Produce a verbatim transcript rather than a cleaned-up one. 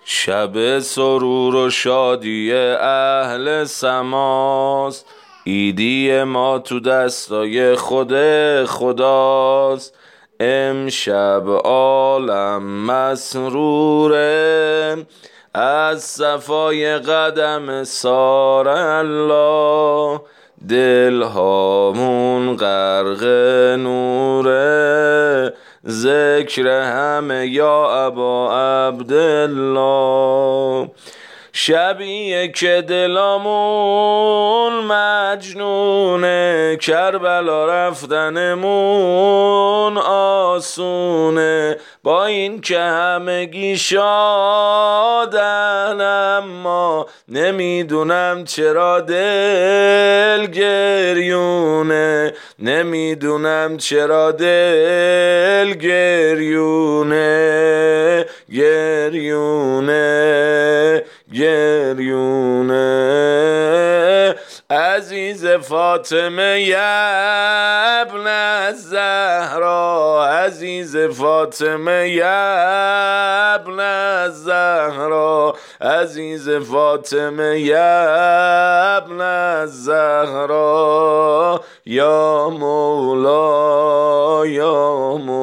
شب سرور و شادی اهل سماست، عیدی ما تو دستای خود خداست. امشب عالم مسروره، از صفای قدم سار الله. دلهامون غرق نوره، ذکر همه یا ابا عبدالله. شبیه که دلامون مجنونه، کربلا رفتنمون آسونه. با این که همگی شادن، اما نمیدونم چرا دل گریونه، نمیدونم چرا دل گریونه، گریونه گریونه. عزیز فاطمه ابن الزهرا، عزیز فاطمه ابن الزهرا، عزیز فاطمه ابن الزهرا. یا مولا یا مولا.